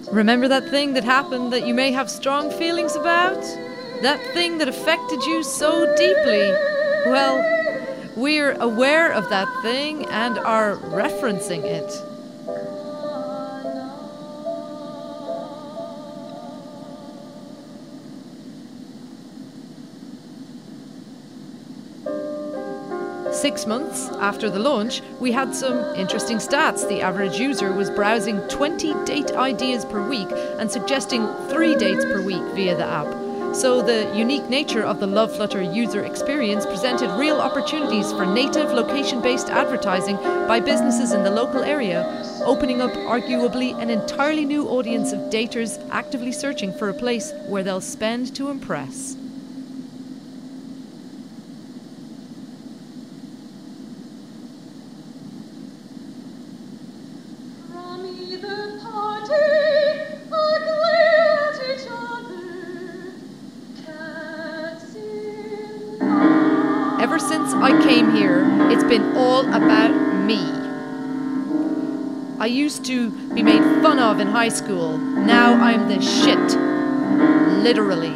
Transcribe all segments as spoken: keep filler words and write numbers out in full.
Remember that thing that happened that you may have strong feelings about? That thing that affected you so deeply? Well, we're aware of that thing and are referencing it. Six months after the launch, we had some interesting stats. The average user was browsing twenty date ideas per week and suggesting three dates per week via the app. So the unique nature of the Love Flutter user experience presented real opportunities for native location-based advertising by businesses in the local area, opening up arguably an entirely new audience of daters actively searching for a place where they'll spend to impress. Ever since I came here, it's been all about me. I used to be made fun of in high school. Now I'm the shit. Literally.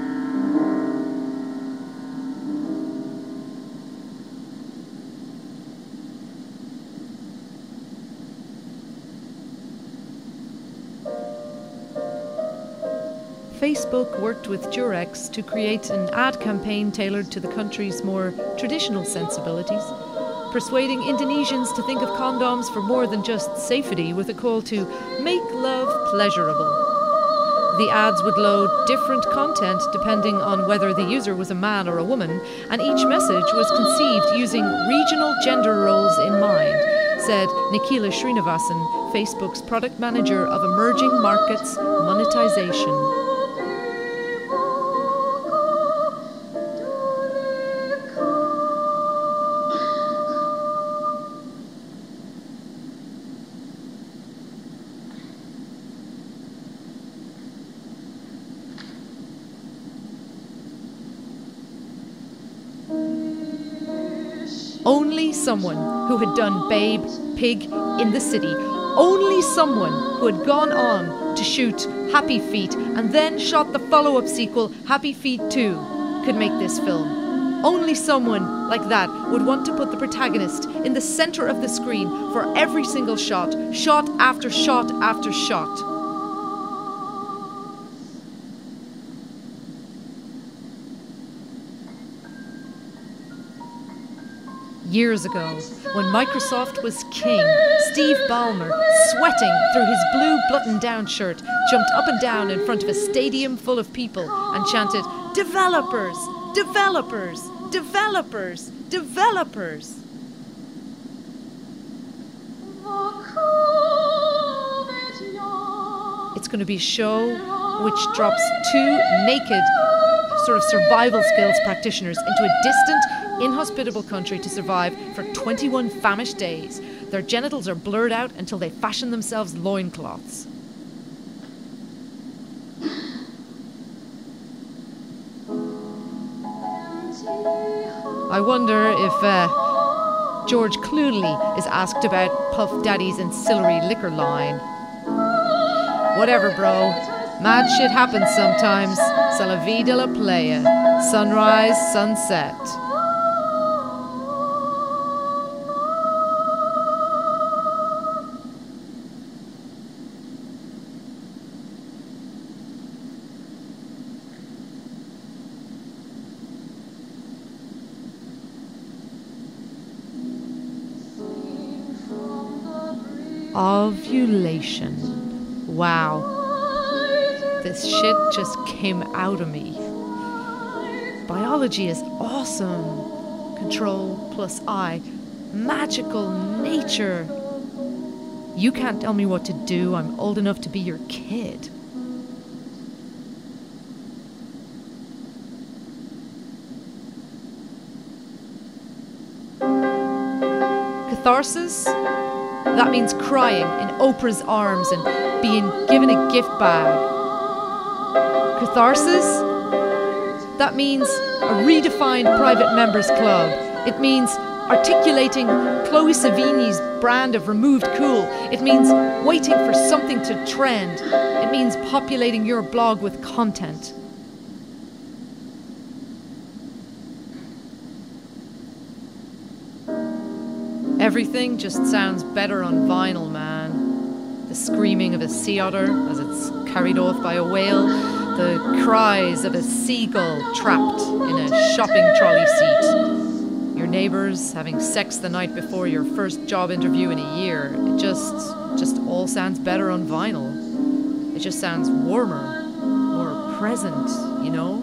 Facebook worked with Durex to create an ad campaign tailored to the country's more traditional sensibilities, persuading Indonesians to think of condoms for more than just safety, with a call to make love pleasurable. The ads would load different content depending on whether the user was a man or a woman, and each message was conceived using regional gender roles in mind, said Nikila Srinivasan, Facebook's product manager of emerging markets monetization. Only someone who had done Babe, Pig in the City, only someone who had gone on to shoot Happy Feet and then shot the follow-up sequel, Happy Feet two, could make this film. Only someone like that would want to put the protagonist in the center of the screen for every single shot, shot after shot after shot. Years ago, when Microsoft was king, Steve Ballmer, sweating through his blue button-down shirt, jumped up and down in front of a stadium full of people and chanted, "Developers! Developers! Developers! Developers!" It's going to be a show which drops two naked sort of survival skills practitioners into a distant, inhospitable country to survive for twenty-one famished days. Their genitals are blurred out until they fashion themselves loincloths. I wonder if uh, George Clooney is asked about Puff Daddy's ancillary liquor line. Whatever, bro. Mad shit happens sometimes. C'est la vie de la playa. Sunrise, sunset. Ovulation. Wow. This shit just came out of me. Biology is awesome. Control plus I. Magical nature. You can't tell me what to do. I'm old enough to be your kid. Catharsis? That means crying in Oprah's arms and being given a gift bag. Catharsis? That means a redefined private members club. It means articulating Chloe Sevigny's brand of removed cool. It means waiting for something to trend. It means populating your blog with content. Everything just sounds better on vinyl, man. The screaming of a sea otter as it's carried off by a whale, the cries of a seagull trapped in a shopping trolley seat, your neighbours having sex the night before your first job interview in a year. It just, just all sounds better on vinyl. It just sounds warmer, more present, you know?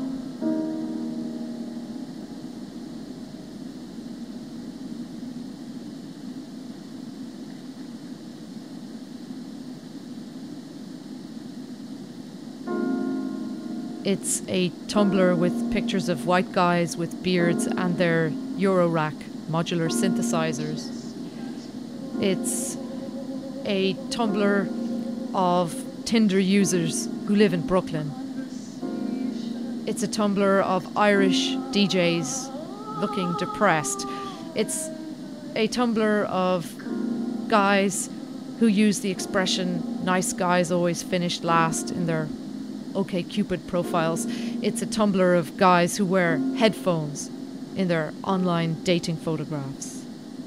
It's a Tumblr with pictures of white guys with beards and their Eurorack modular synthesizers. It's a Tumblr of Tinder users who live in Brooklyn. It's a Tumblr of Irish D Js looking depressed. It's a Tumblr of guys who use the expression "nice guys always finish last" in their OkCupid profiles. It's a Tumblr of guys who wear headphones in their online dating photographs.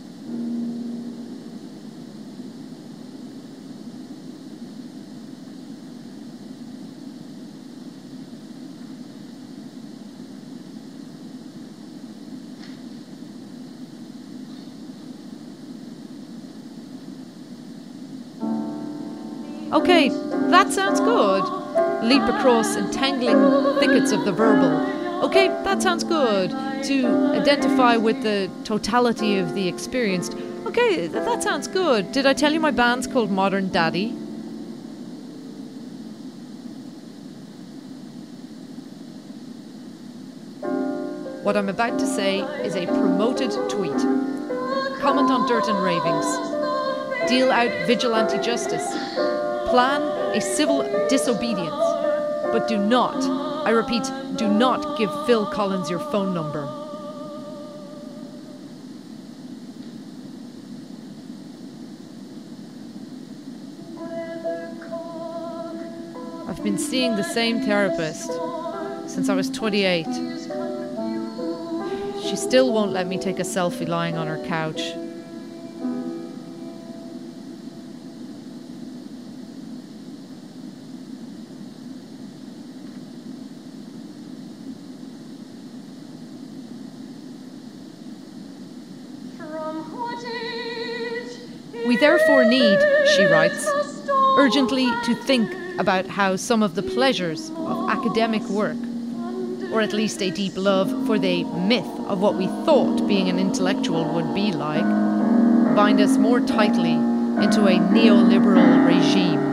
Okay, that sounds good. Leap across entangling thickets of the verbal. Okay, that sounds good. To identify with the totality of the experienced. Okay, th- that sounds good. Did I tell you my band's called Modern Daddy? What I'm about to say is a promoted tweet. Comment on Dirt and Ravings. Deal out vigilante justice. Plan a civil disobedience. But do not, I repeat, do not give Phil Collins your phone number. I've been seeing the same therapist since I was twenty-eight. She still won't let me take a selfie lying on her couch. We therefore need, she writes, urgently to think about how some of the pleasures of academic work, or at least a deep love for the myth of what we thought being an intellectual would be like, bind us more tightly into a neoliberal regime.